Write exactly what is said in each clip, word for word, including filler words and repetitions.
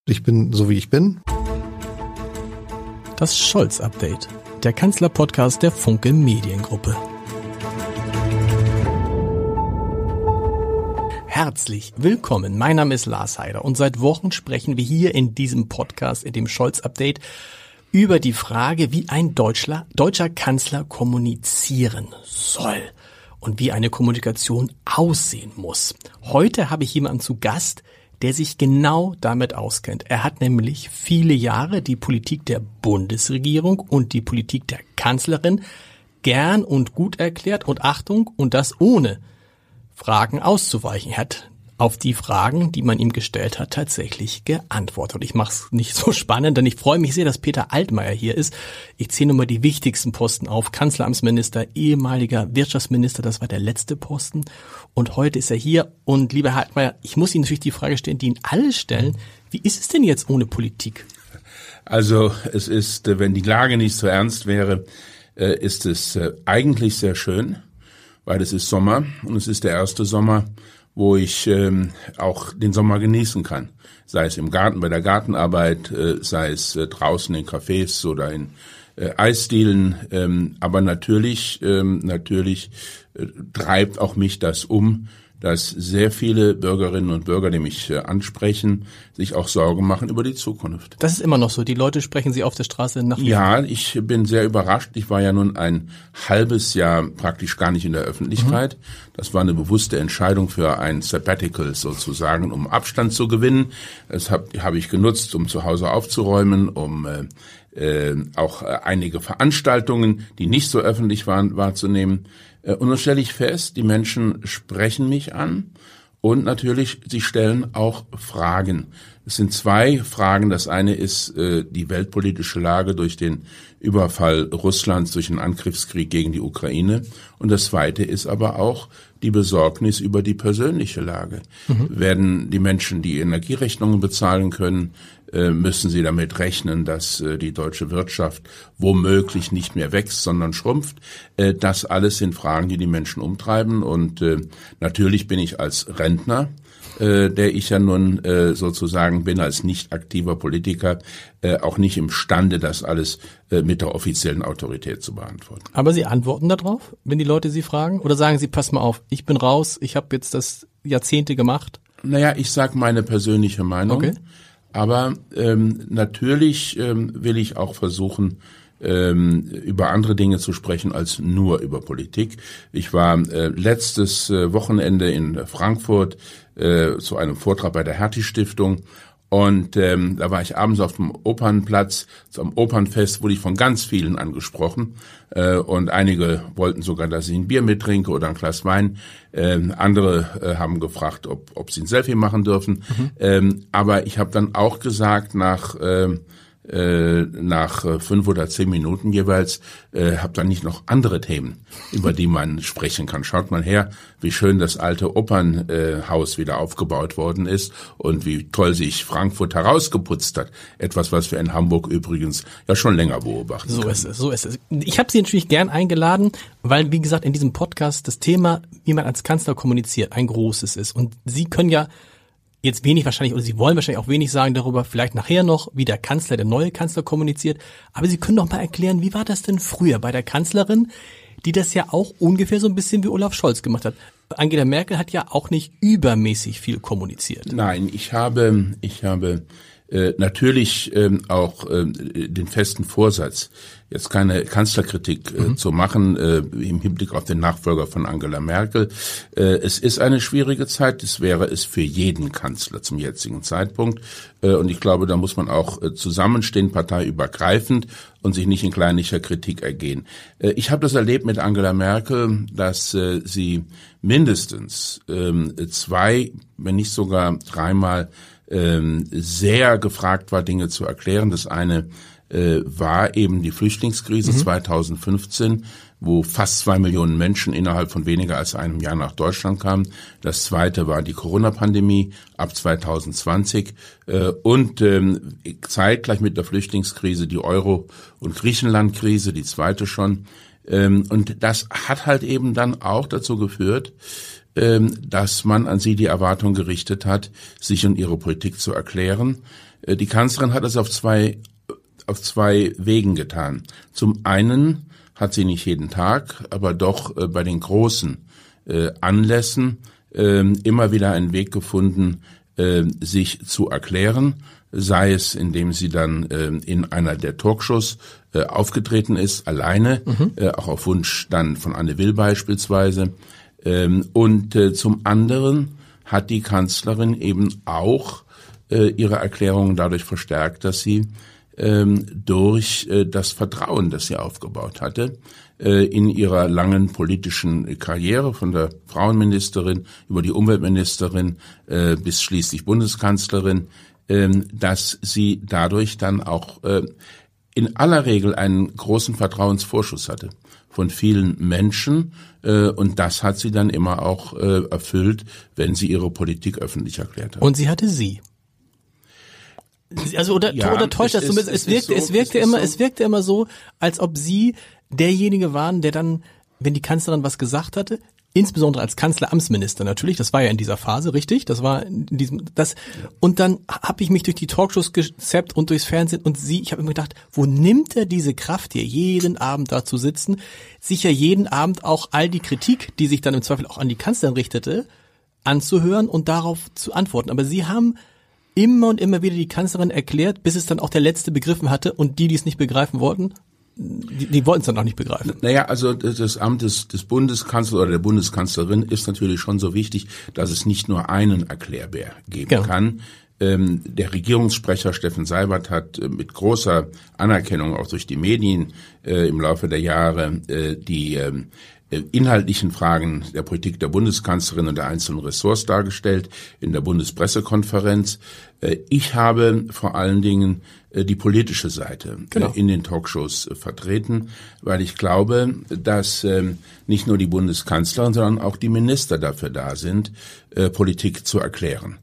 Ich bin so, wie ich bin. Das Scholz-Update, der Kanzler-Podcast der Funke Mediengruppe. Herzlich willkommen, mein Name ist Lars Heider und seit Wochen sprechen wir hier in diesem Podcast, in dem Scholz-Update, über die Frage, wie ein Deutscher, deutscher Kanzler kommunizieren soll und wie eine Kommunikation aussehen muss. Heute habe ich jemanden zu Gast, der sich genau damit auskennt. Er hat nämlich viele Jahre die Politik der Bundesregierung und die Politik der Kanzlerin gern und gut erklärt und Achtung, und das ohne Fragen auszuweichen. Er hat auf die Fragen, die man ihm gestellt hat, tatsächlich geantwortet. Und ich mache es nicht so spannend, denn ich freue mich sehr, dass Peter Altmaier hier ist. Ich zähle nur mal die wichtigsten Posten auf. Kanzleramtsminister, ehemaliger Wirtschaftsminister, das war der letzte Posten. Und heute ist er hier. Und lieber Herr Altmaier, ich muss Ihnen natürlich die Frage stellen, die Ihnen alle stellen. Wie ist es denn jetzt ohne Politik? Also es ist, wenn die Lage nicht so ernst wäre, ist es eigentlich sehr schön, weil es ist Sommer und es ist der erste Sommer, wo ich ähm, auch den Sommer genießen kann. Sei es im Garten bei der Gartenarbeit, äh, sei es äh, draußen in Cafés oder in äh, Eisdielen. Ähm, aber natürlich, ähm, natürlich äh, treibt auch mich das um, dass sehr viele Bürgerinnen und Bürger, die mich äh, ansprechen, sich auch Sorgen machen über die Zukunft. Das ist immer noch so. Die Leute sprechen Sie auf der Straße nach wie vor? Ja, ich bin sehr überrascht. Ich war ja nun ein halbes Jahr praktisch gar nicht in der Öffentlichkeit. Mhm. Das war eine bewusste Entscheidung für ein Sabbatical sozusagen, um Abstand zu gewinnen. Das habe hab ich genutzt, um zu Hause aufzuräumen, um äh, äh, auch äh, einige Veranstaltungen, die nicht so öffentlich waren, wahrzunehmen. Und dann stelle ich fest, die Menschen sprechen mich an und natürlich, sie stellen auch Fragen. Es sind zwei Fragen. Das eine ist äh, die weltpolitische Lage durch den Überfall Russlands, durch den Angriffskrieg gegen die Ukraine. Und das zweite ist aber auch die Besorgnis über die persönliche Lage. Mhm. Werden die Menschen die Energierechnungen bezahlen können? Äh, müssen sie damit rechnen, dass äh, die deutsche Wirtschaft womöglich nicht mehr wächst, sondern schrumpft? Äh, das alles sind Fragen, die die Menschen umtreiben. Und äh, natürlich bin ich als Rentner, äh, der ich ja nun äh, sozusagen bin, als nicht aktiver Politiker, äh, auch nicht imstande, das alles äh, mit der offiziellen Autorität zu beantworten. Aber Sie antworten darauf, wenn die Leute Sie fragen? Oder sagen Sie, pass mal auf, ich bin raus, ich habe jetzt das Jahrzehnte gemacht? Naja, ich sage meine persönliche Meinung. Okay. Aber ähm, natürlich ähm, will ich auch versuchen, ähm, über andere Dinge zu sprechen als nur über Politik. Ich war äh, letztes äh, Wochenende in Frankfurt äh, zu einem Vortrag bei der Hertie-Stiftung. Und ähm, da war ich abends auf dem Opernplatz, zum Opernfest, wurde ich von ganz vielen angesprochen. Äh, und einige wollten sogar, dass ich ein Bier mittrinke oder ein Glas Wein. Ähm, andere äh, haben gefragt, ob, ob sie ein Selfie machen dürfen. Mhm. Ähm, aber ich habe dann auch gesagt, nach äh, äh, nach äh, fünf oder zehn Minuten jeweils, äh, habe dann nicht noch andere Themen, über die man sprechen kann. Schaut mal her, wie schön das alte Opernhaus äh, wieder aufgebaut worden ist und wie toll sich Frankfurt herausgeputzt hat. Etwas, was wir in Hamburg übrigens ja schon länger beobachten So können. ist es, so ist es. Ich habe Sie natürlich gern eingeladen, weil, wie gesagt, in diesem Podcast das Thema, wie man als Kanzler kommuniziert, ein großes ist. Und Sie können ja jetzt wenig wahrscheinlich, oder Sie wollen wahrscheinlich auch wenig sagen darüber, vielleicht nachher noch, wie der Kanzler, der neue Kanzler kommuniziert. Aber Sie können doch mal erklären, wie war das denn früher bei der Kanzlerin, die das ja auch ungefähr so ein bisschen wie Olaf Scholz gemacht hat. Angela Merkel hat ja auch nicht übermäßig viel kommuniziert. Nein, ich habe, ich habe äh, natürlich ähm, auch äh, den festen Vorsatz, jetzt keine Kanzlerkritik äh, mhm. zu machen äh, im Hinblick auf den Nachfolger von Angela Merkel. Äh, es ist eine schwierige Zeit, das wäre es für jeden Kanzler zum jetzigen Zeitpunkt. Äh, und ich glaube, da muss man auch äh, zusammenstehen, parteiübergreifend und sich nicht in kleinlicher Kritik ergehen. Äh, ich habe das erlebt mit Angela Merkel, dass äh, sie mindestens ähm, zwei, wenn nicht sogar dreimal ähm, sehr gefragt war, Dinge zu erklären. Das eine äh, war eben die Flüchtlingskrise mhm. zweitausendfünfzehn, wo fast zwei Millionen Menschen innerhalb von weniger als einem Jahr nach Deutschland kamen. Das zweite war die Corona-Pandemie ab zwanzig zwanzig äh, und ähm, zeitgleich mit der Flüchtlingskrise die Euro- und Griechenland-Krise, die zweite schon. Ähm, und das hat halt eben dann auch dazu geführt, ähm, dass man an sie die Erwartung gerichtet hat, sich und ihre Politik zu erklären. Äh, die Kanzlerin hat es auf zwei auf zwei Wegen getan. Zum einen hat sie nicht jeden Tag, aber doch äh, bei den großen äh, Anlässen äh, immer wieder einen Weg gefunden, äh, sich zu erklären, sei es, indem sie dann äh, in einer der Talkshows äh, aufgetreten ist, alleine, mhm. äh, auch auf Wunsch dann von Anne Will beispielsweise. Ähm, und äh, zum anderen hat die Kanzlerin eben auch äh, ihre Erklärungen dadurch verstärkt, dass sie ähm, durch äh, das Vertrauen, das sie aufgebaut hatte, äh, in ihrer langen politischen Karriere von der Frauenministerin über die Umweltministerin äh, bis schließlich Bundeskanzlerin, äh, dass sie dadurch dann auch äh, in aller Regel einen großen Vertrauensvorschuss hatte von vielen Menschen, äh, und das hat sie dann immer auch äh, erfüllt, wenn sie ihre Politik öffentlich erklärt hat. Und sie hatte sie. Also oder, ja, oder täuscht das ist, zumindest? Es, es wirkte, so, es wirkte immer, so. es wirkte immer so, als ob Sie derjenige waren, der dann, wenn die Kanzlerin was gesagt hatte, insbesondere als Kanzleramtsminister natürlich, das war ja in dieser Phase, richtig? Das war in diesem, das, und dann habe ich mich durch die Talkshows gezappt und durchs Fernsehen und Sie, ich habe immer gedacht, wo nimmt er diese Kraft hier, jeden Abend da zu sitzen, sicher jeden Abend auch all die Kritik, die sich dann im Zweifel auch an die Kanzlerin richtete, anzuhören und darauf zu antworten. Aber Sie haben immer und immer wieder die Kanzlerin erklärt, bis es dann auch der Letzte begriffen hatte und die, die es nicht begreifen wollten, die, die wollten es dann auch nicht begreifen. Naja, also das Amt des, des Bundeskanzlers oder der Bundeskanzlerin ist natürlich schon so wichtig, dass es nicht nur einen Erklärbär geben genau. kann. Ähm, der Regierungssprecher Steffen Seibert hat äh, mit großer Anerkennung auch durch die Medien äh, im Laufe der Jahre äh, die äh, inhaltlichen Fragen der Politik der Bundeskanzlerin und der einzelnen Ressorts dargestellt in der Bundespressekonferenz. Ich habe vor allen Dingen die politische Seite genau. in den Talkshows vertreten, weil ich glaube, dass nicht nur die Bundeskanzlerin, sondern auch die Minister dafür da sind, Politik zu erklären.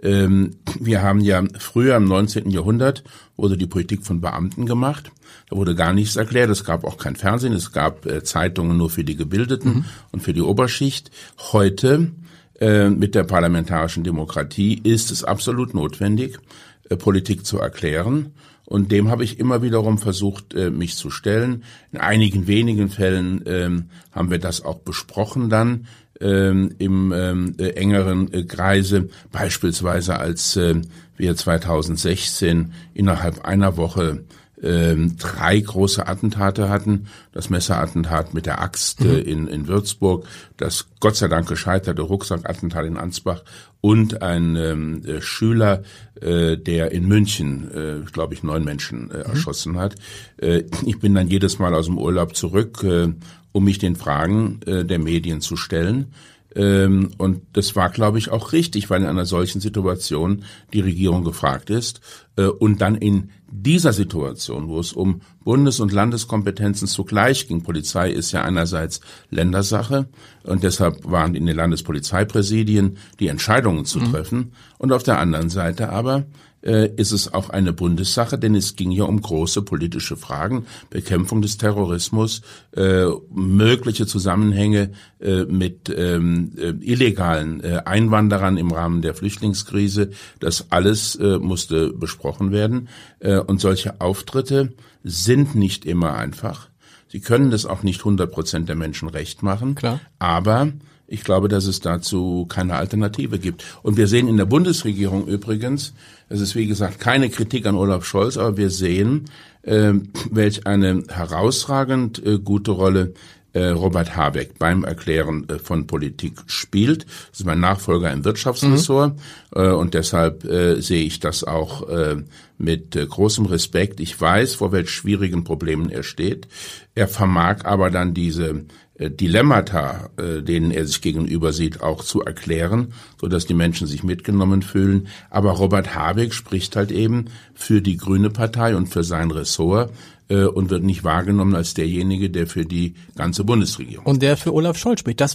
Wir haben ja früher im neunzehnten Jahrhundert wurde die Politik von Beamten gemacht. Da wurde gar nichts erklärt. Es gab auch kein Fernsehen. Es gab äh, Zeitungen nur für die Gebildeten mhm. und für die Oberschicht. Heute äh, mit der parlamentarischen Demokratie ist es absolut notwendig, äh, Politik zu erklären. Und dem habe ich immer wiederum versucht, äh, mich zu stellen. In einigen wenigen Fällen äh, haben wir das auch besprochen dann. Ähm, im ähm, äh, engeren äh, Kreise, beispielsweise als äh, wir zweitausendsechzehn innerhalb einer Woche ähm, drei große Attentate hatten. Das Messerattentat mit der Axt äh, in, in Würzburg, das Gott sei Dank gescheiterte Rucksackattentat in Ansbach und ein ähm, äh, Schüler, äh, der in München, äh, glaube ich, neun Menschen äh, erschossen hat. Äh, ich bin dann jedes Mal aus dem Urlaub zurück, äh, um mich den Fragen äh, der Medien zu stellen. Ähm, und das war, glaube ich, auch richtig, weil in einer solchen Situation die Regierung gefragt ist. Äh, und dann in dieser Situation, wo es um Bundes- und Landeskompetenzen zugleich ging, Polizei ist ja einerseits Ländersache und deshalb waren in den Landespolizeipräsidien die Entscheidungen zu mhm. treffen. Und auf der anderen Seite aber äh, ist es auch eine Bundessache, denn es ging ja um große politische Fragen, Bekämpfung des Terrorismus, äh, mögliche Zusammenhänge äh, mit ähm, äh, illegalen äh, Einwanderern im Rahmen der Flüchtlingskrise. Das alles äh, musste besprochen werden. Äh, und solche Auftritte sind nicht immer einfach. Sie können das auch nicht hundert Prozent der Menschen recht machen. Klar. Aber ich glaube, dass es dazu keine Alternative gibt. Und wir sehen in der Bundesregierung übrigens, es ist wie gesagt keine Kritik an Olaf Scholz, aber wir sehen, äh, welch eine herausragend äh, gute Rolle äh, Robert Habeck beim Erklären äh, von Politik spielt. Das ist mein Nachfolger im Wirtschaftsressort mhm. äh, und deshalb äh, sehe ich das auch äh, mit äh, großem Respekt. Ich weiß, vor welch schwierigen Problemen er steht. Er vermag aber dann diese Dilemmata, äh, denen er sich gegenüber sieht, auch zu erklären, so dass die Menschen sich mitgenommen fühlen. Aber Robert Habeck spricht halt eben für die Grüne Partei und für sein Ressort äh, und wird nicht wahrgenommen als derjenige, der für die ganze Bundesregierung. Und der für Olaf Scholz spricht. Das war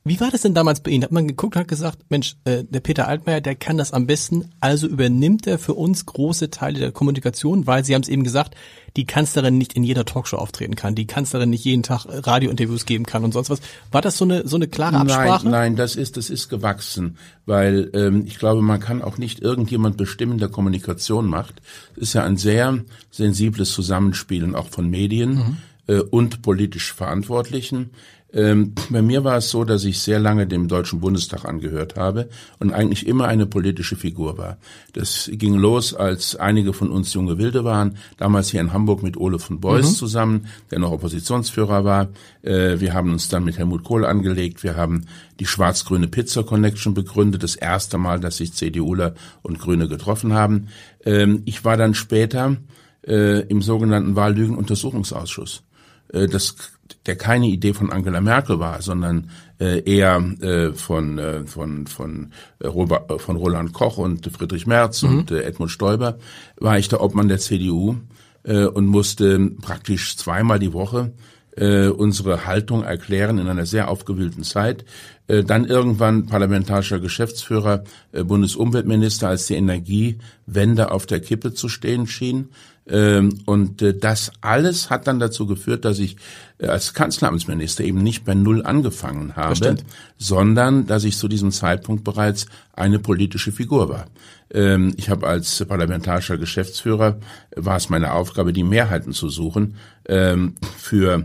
Wie war das denn damals bei Ihnen? Hat man geguckt und hat gesagt, Mensch, äh, der Peter Altmaier, der kann das am besten, also übernimmt er für uns große Teile der Kommunikation, weil Sie haben es eben gesagt, die Kanzlerin nicht in jeder Talkshow auftreten kann, die Kanzlerin nicht jeden Tag Radiointerviews geben kann und sonst was. War das so eine so eine klare Absprache? Nein, nein, das ist das ist gewachsen, weil ähm, ich glaube, man kann auch nicht irgendjemand bestimmen, der Kommunikation macht. Es ist ja ein sehr sensibles Zusammenspielen auch von Medien mhm. äh, und politisch Verantwortlichen. Ähm, bei mir war es so, dass ich sehr lange dem Deutschen Bundestag angehört habe und eigentlich immer eine politische Figur war. Das ging los, als einige von uns junge Wilde waren, damals hier in Hamburg mit Ole von Beuys mhm. zusammen, der noch Oppositionsführer war. Äh, wir haben uns dann mit Helmut Kohl angelegt, wir haben die schwarz-grüne Pizza Connection begründet, das erste Mal, dass sich CDUler und Grüne getroffen haben. Ähm, ich war dann später äh, im sogenannten Wahllügen-Untersuchungsausschuss. Äh, das der keine Idee von Angela Merkel war, sondern äh, eher äh, von äh, von von äh, Robert, von Roland Koch und Friedrich Merz mhm. und äh, Edmund Stoiber, war ich der Obmann der C D U äh, und musste praktisch zweimal die Woche äh, unsere Haltung erklären in einer sehr aufgewühlten Zeit. Äh, dann irgendwann parlamentarischer Geschäftsführer, äh, Bundesumweltminister, als die Energiewende auf der Kippe zu stehen schien. Ähm, und äh, das alles hat dann dazu geführt, dass ich äh, als Kanzleramtsminister eben nicht bei Null angefangen habe, sondern dass ich zu diesem Zeitpunkt bereits eine politische Figur war. Ähm, ich habe als parlamentarischer Geschäftsführer, äh, war es meine Aufgabe, die Mehrheiten zu suchen ähm, für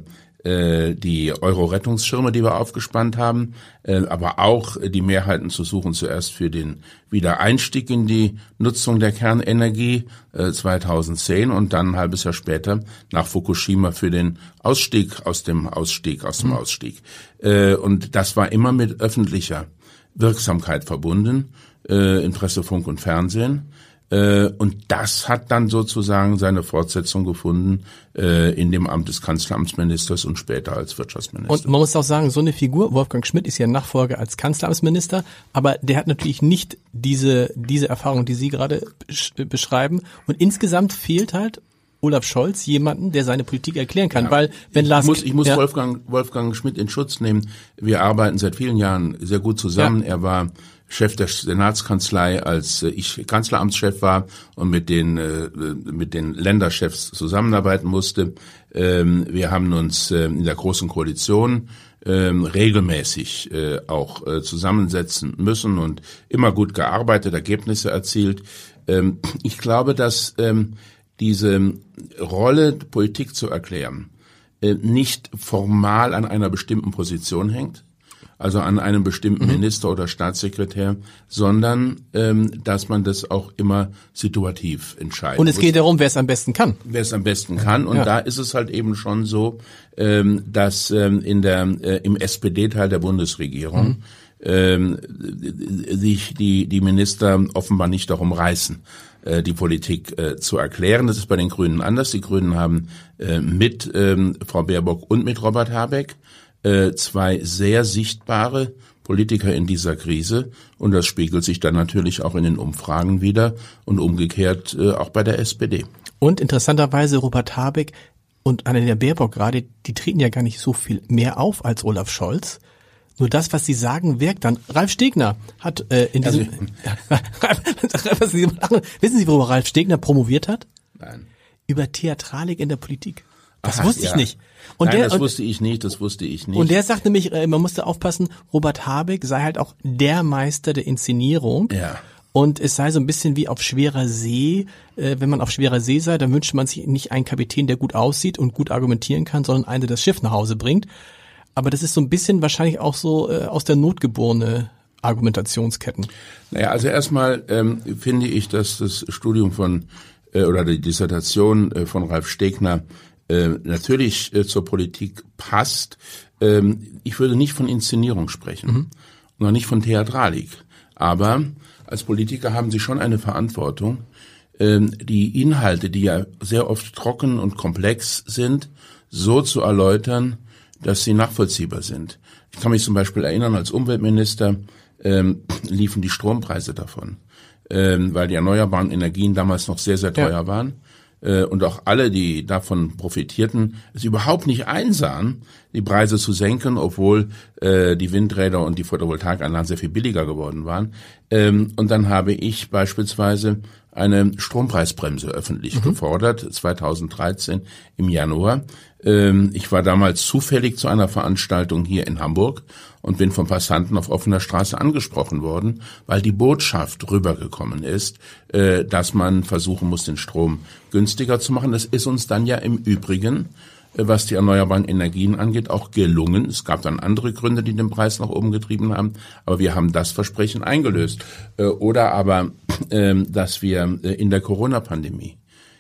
die Euro-Rettungsschirme, die wir aufgespannt haben, aber auch die Mehrheiten zu suchen, zuerst für den Wiedereinstieg in die Nutzung der Kernenergie zweitausendzehn und dann ein halbes Jahr später nach Fukushima für den Ausstieg aus dem Ausstieg, aus dem Ausstieg. Und das war immer mit öffentlicher Wirksamkeit verbunden, in Presse, Funk und Fernsehen. Und das hat dann sozusagen seine Fortsetzung gefunden äh, in dem Amt des Kanzleramtsministers und später als Wirtschaftsminister. Und man muss auch sagen, so eine Figur, Wolfgang Schmidt ist ja Nachfolger als Kanzleramtsminister, aber der hat natürlich nicht diese diese Erfahrung, die Sie gerade beschreiben. Und insgesamt fehlt halt Olaf Scholz jemanden, der seine Politik erklären kann, ja, weil wenn Lars... Ich muss, ich muss ja. Wolfgang, Wolfgang Schmidt in Schutz nehmen. Wir arbeiten seit vielen Jahren sehr gut zusammen. Ja. Er war Chef der Senatskanzlei, als ich Kanzleramtschef war und mit den mit den Länderchefs zusammenarbeiten musste. Wir haben uns in der Großen Koalition regelmäßig auch zusammensetzen müssen und immer gut gearbeitet, Ergebnisse erzielt. Ich glaube, dass diese Rolle, Politik zu erklären, nicht formal an einer bestimmten Position hängt, also an einem bestimmten Minister oder Staatssekretär, sondern ähm, dass man das auch immer situativ entscheidet. Und es geht darum, wer es am besten kann. Wer es am besten kann. Und ja. da ist es halt eben schon so, ähm, dass ähm, in der äh, im S P D-Teil der Bundesregierung mhm. ähm, sich die die Minister offenbar nicht darum reißen, äh, die Politik äh, zu erklären. Das ist bei den Grünen anders. Die Grünen haben äh, mit ähm, Frau Baerbock und mit Robert Habeck zwei sehr sichtbare Politiker in dieser Krise und das spiegelt sich dann natürlich auch in den Umfragen wieder und umgekehrt äh, auch bei der S P D. Und interessanterweise Robert Habeck und Annalena Baerbock gerade, die treten ja gar nicht so viel mehr auf als Olaf Scholz. Nur das, was sie sagen, wirkt dann. Ralf Stegner hat äh, in diesem... Also, wissen Sie, worüber Ralf Stegner promoviert hat? Nein. Über Theatralik in der Politik. Das Ach, wusste ich ja. nicht. Und Nein, der, das wusste ich nicht, das wusste ich nicht. Und der sagt nämlich, man musste aufpassen, Robert Habeck sei halt auch der Meister der Inszenierung. Ja. Und es sei so ein bisschen wie auf schwerer See. Wenn man auf schwerer See sei, dann wünscht man sich nicht einen Kapitän, der gut aussieht und gut argumentieren kann, sondern einen, der das Schiff nach Hause bringt. Aber das ist so ein bisschen wahrscheinlich auch so aus der Not geborene Argumentationsketten. Naja, also erstmal ähm, finde ich, dass das Studium von äh, oder die Dissertation äh, von Ralf Stegner Äh, natürlich äh, zur Politik passt. Ähm, ich würde nicht von Inszenierung sprechen, mhm. noch nicht von Theatralik. Aber als Politiker haben Sie schon eine Verantwortung, ähm, die Inhalte, die ja sehr oft trocken und komplex sind, so zu erläutern, dass sie nachvollziehbar sind. Ich kann mich zum Beispiel erinnern, als Umweltminister ähm, liefen die Strompreise davon, ähm, weil die erneuerbaren Energien damals noch sehr, sehr teuer ja. waren. und auch alle, die davon profitierten, es überhaupt nicht einsahen, die Preise zu senken, obwohl äh, die Windräder und die Photovoltaikanlagen sehr viel billiger geworden waren. Ähm, und dann habe ich beispielsweise eine Strompreisbremse öffentlich mhm. gefordert, zweitausenddreizehn im Januar. Ähm, ich war damals zufällig zu einer Veranstaltung hier in Hamburg und bin von Passanten auf offener Straße angesprochen worden, weil die Botschaft rübergekommen ist, äh, dass man versuchen muss, den Strom günstiger zu machen. Das ist uns dann ja im Übrigen, äh, was die erneuerbaren Energien angeht, auch gelungen. Es gab dann andere Gründe, die den Preis nach oben getrieben haben, aber wir haben das Versprechen eingelöst. Äh, oder aber, äh, dass wir äh, in der Corona-Pandemie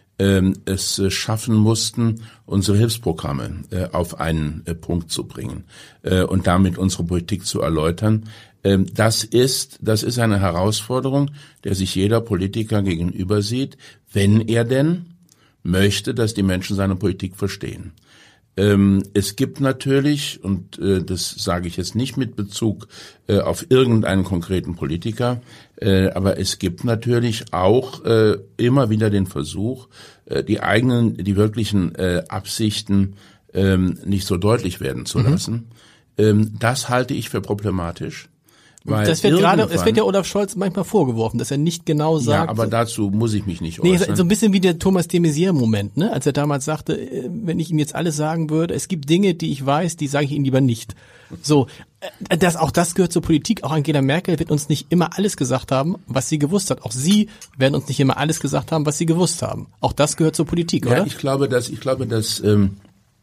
es schaffen mussten, unsere Hilfsprogramme äh, auf einen äh, Punkt zu bringen äh, und damit unsere Politik zu erläutern. Ähm, das ist, das ist eine Herausforderung, der sich jeder Politiker gegenüber sieht, wenn er denn möchte, dass die Menschen seine Politik verstehen. Ähm, es gibt natürlich, und äh, das sage ich jetzt nicht mit Bezug äh, auf irgendeinen konkreten Politiker, äh, aber es gibt natürlich auch äh, immer wieder den Versuch, äh, die eigenen, die wirklichen äh, Absichten ähm, nicht so deutlich werden zu lassen. Mhm. Ähm, das halte ich für problematisch. Weil das wird gerade, es wird ja Olaf Scholz manchmal vorgeworfen, dass er nicht genau sagt. Ja, aber dazu muss ich mich nicht äußern. Nee, so ein bisschen wie der Thomas de Maizière-Moment, ne? Als er damals sagte, wenn ich ihm jetzt alles sagen würde, es gibt Dinge, die ich weiß, die sage ich Ihnen lieber nicht. So, das, auch das gehört zur Politik. Auch Angela Merkel wird uns nicht immer alles gesagt haben, was sie gewusst hat. Auch Sie werden uns nicht immer alles gesagt haben, was sie gewusst haben. Auch das gehört zur Politik, ja, oder? Ja, ich glaube, dass, ich glaube, dass, ähm,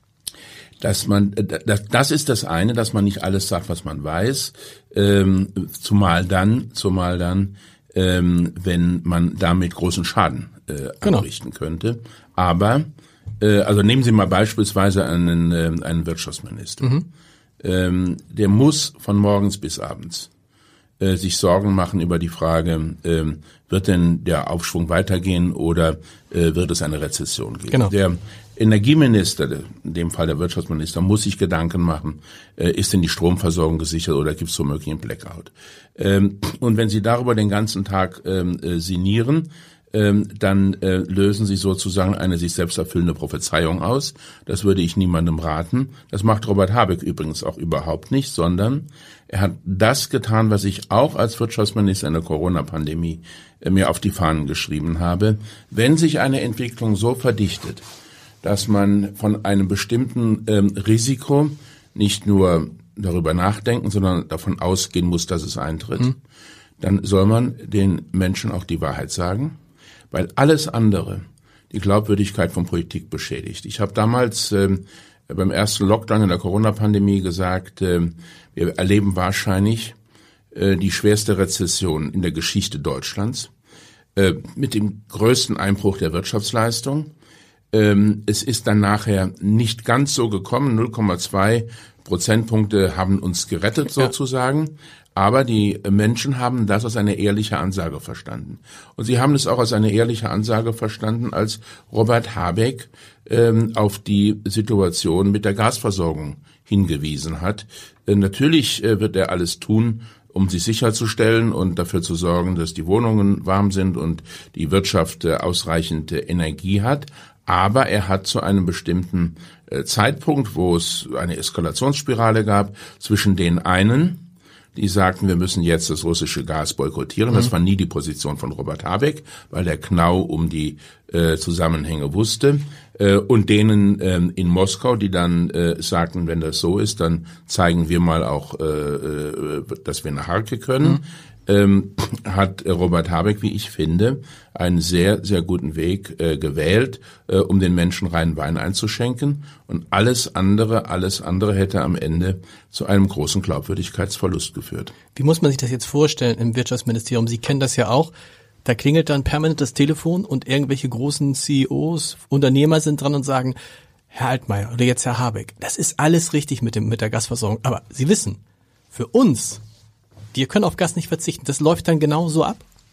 dass man, das, das ist das eine, dass man nicht alles sagt, was man weiß, ähm, zumal dann, zumal dann, ähm, wenn man damit großen Schaden äh, genau. anrichten könnte. Aber, äh, also nehmen Sie mal beispielsweise einen, äh, einen Wirtschaftsminister. Mhm. Ähm, der muss von morgens bis abends äh, sich Sorgen machen über die Frage, ähm, wird denn der Aufschwung weitergehen oder äh, wird es eine Rezession geben? Genau. Der Energieminister, in dem Fall der Wirtschaftsminister, muss sich Gedanken machen, äh, ist denn die Stromversorgung gesichert oder gibt es womöglich einen Blackout? Ähm, und wenn Sie darüber den ganzen Tag ähm, äh, sinnieren, ähm, dann äh, lösen Sie sozusagen eine sich selbst erfüllende Prophezeiung aus. Das würde ich niemandem raten. Das macht Robert Habeck übrigens auch überhaupt nicht, sondern er hat das getan, was ich auch als Wirtschaftsminister in der Corona-Pandemie äh, mir auf die Fahnen geschrieben habe. Wenn sich eine Entwicklung so verdichtet, dass man von einem bestimmten ähm, Risiko nicht nur darüber nachdenken, sondern davon ausgehen muss, dass es eintritt, mhm. dann soll man den Menschen auch die Wahrheit sagen, weil alles andere die Glaubwürdigkeit von Politik beschädigt. Ich habe damals ähm, beim ersten Lockdown in der Corona-Pandemie gesagt, äh, wir erleben wahrscheinlich äh, die schwerste Rezession in der Geschichte Deutschlands äh, mit dem größten Einbruch der Wirtschaftsleistung. Es ist dann nachher nicht ganz so gekommen. null Komma zwei Prozentpunkte haben uns gerettet sozusagen. Ja. Aber die Menschen haben das als eine ehrliche Ansage verstanden. Und sie haben es auch als eine ehrliche Ansage verstanden, als Robert Habeck ähm, auf die Situation mit der Gasversorgung hingewiesen hat. Äh, natürlich äh, wird er alles tun, um sich sicherzustellen und dafür zu sorgen, dass die Wohnungen warm sind und die Wirtschaft äh, ausreichend äh, Energie hat. Aber er hat zu einem bestimmten äh, Zeitpunkt, wo es eine Eskalationsspirale gab, zwischen den einen, die sagten, wir müssen jetzt das russische Gas boykottieren. Mhm. Das war nie die Position von Robert Habeck, weil der genau um die äh, Zusammenhänge wusste. Äh, und denen äh, in Moskau, die dann äh, sagten, wenn das so ist, dann zeigen wir mal auch, äh, äh, dass wir eine Harke können. Mhm. Ähm, hat Robert Habeck, wie ich finde, einen sehr, sehr guten Weg äh, gewählt, äh, um den Menschen reinen Wein einzuschenken. Und alles andere, alles andere hätte am Ende zu einem großen Glaubwürdigkeitsverlust geführt. Wie muss man sich das jetzt vorstellen im Wirtschaftsministerium? Sie kennen das ja auch. Da klingelt dann permanent das Telefon und irgendwelche großen C E Os, Unternehmer sind dran und sagen, Herr Altmaier oder jetzt Herr Habeck, das ist alles richtig mit dem mit der Gasversorgung. Aber Sie wissen, für uns, wir können auf Gas nicht verzichten. Das läuft dann genau so ab?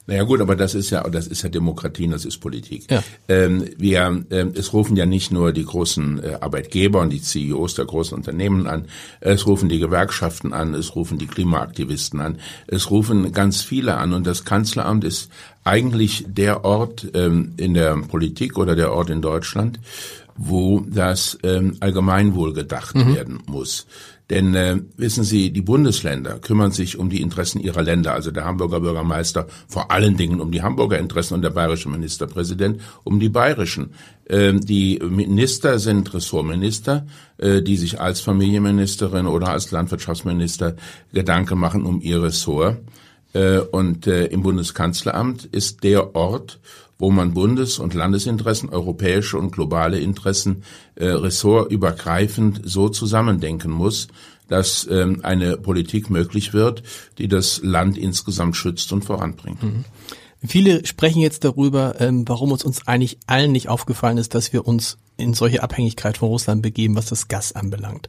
Naja gut, aber das ist ja, das ist ja Demokratie, das ist Politik. Ja. Ähm, wir, ähm, es rufen ja nicht nur die großen äh, Arbeitgeber und die C E Os der großen Unternehmen an, es rufen die Gewerkschaften an, es rufen die Klimaaktivisten an, es rufen ganz viele an und das Kanzleramt ist eigentlich der Ort ähm, in der Politik oder der Ort in Deutschland, wo das ähm, Allgemeinwohl gedacht mhm. werden muss. Denn äh, wissen Sie, die Bundesländer kümmern sich um die Interessen ihrer Länder, also der Hamburger Bürgermeister vor allen Dingen um die Hamburger Interessen und der bayerische Ministerpräsident um die bayerischen. Ähm, die Minister sind Ressortminister, äh, die sich als Familienministerin oder als Landwirtschaftsminister Gedanken machen um ihr Ressort. Äh, und äh, im Bundeskanzleramt ist der Ort, wo man Bundes- und Landesinteressen, europäische und globale Interessen äh, ressortübergreifend so zusammendenken muss, dass ähm, eine Politik möglich wird, die das Land insgesamt schützt und voranbringt. Mhm. Viele sprechen jetzt darüber, ähm, warum uns uns eigentlich allen nicht aufgefallen ist, dass wir uns in solche Abhängigkeit von Russland begeben, was das Gas anbelangt.